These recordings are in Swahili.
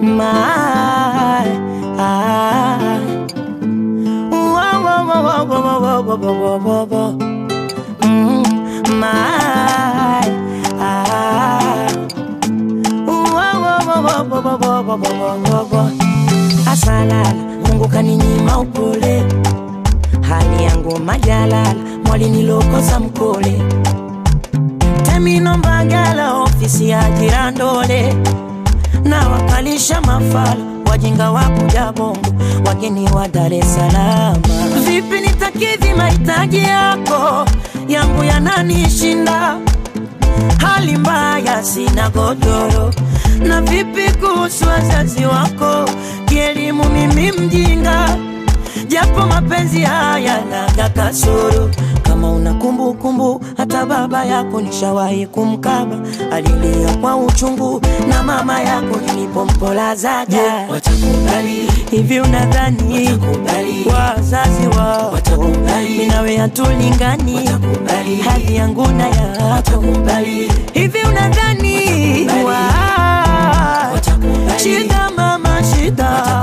Asalala Mungu kaninyima upole, hali yangu majalala mwali nilokosa mkole. Temino mbagala ofisi ya jirandole, na wakalisha mafala wajinga wakuja bongo wageni wa Dar es Salaam. Vipi nitakidhi mahitaji yako, yangu yananishinda, hali mbaya sina godoro. Na vipi kuhusu wazazi wako, kielimu mimi mjinga, japo mapenzi haya na kasoro. Kama una kumbukumbu hata baba yako nishawahi kumkaba, alilia kwa uchungu na mama yako nilipompolazaga. Watakubali hivi unadhani wazazi wao watakubali mimi nawe hatulingani, hali yangu na yako hivi unadhani shida mama shida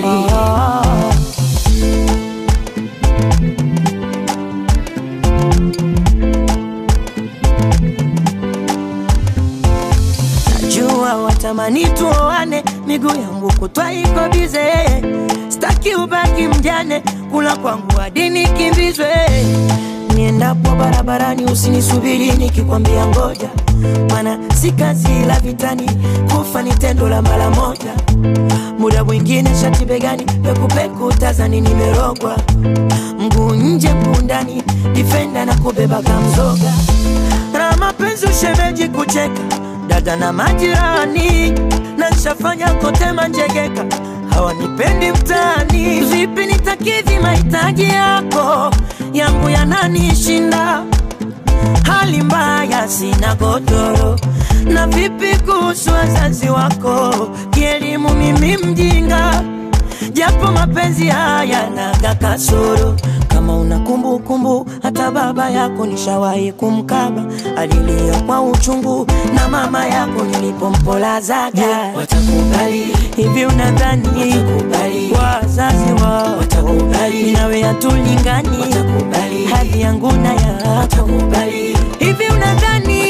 najua watamani tuoane, miguu yangu kutwa iko bize, staki ubaki mjane, kula kwangu hadi nikimbizwe. Niendapo barabarani usinisubiri nikikwambia ngoja, maana si kazi la vitani, kufa ni tendo la mara moja. Muda mwingine shati begani, peku peku tazani nimerogwa, mguu nje mundani, defender na kubeba kamzoga. Na mapenzi ushemeji kucheka, dada na majirani, na nishafanya kote manjegeka, hawanipendi mtani. Vipi nitakidhi mahitaji yako, yangu yananishinda, hali mbaya sina godoro. Na vipi kuhusu wazazi wako, kielimu mimi mjinga, japo mapenzi haya na kasoro. Kama una kumbukumbu hata baba yako nishawahi kumkaba, alilia kwa uchungu na mama yako nilipompolazaga. Watakubali hivi unadhani wazazi wao watakubali nawe hatulingani, hali yangu na yako hivi unadhani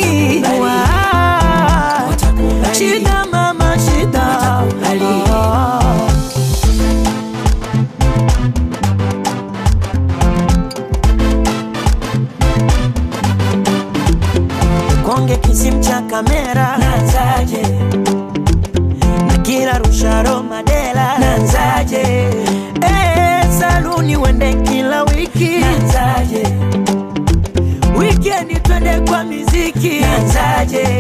shida mama shida konge kisim cha kamera nanzaje, na kila rusharo madela nanzaje, saluni wende kila wiki nanzaje, weekend twende kwa miziki nanzaje.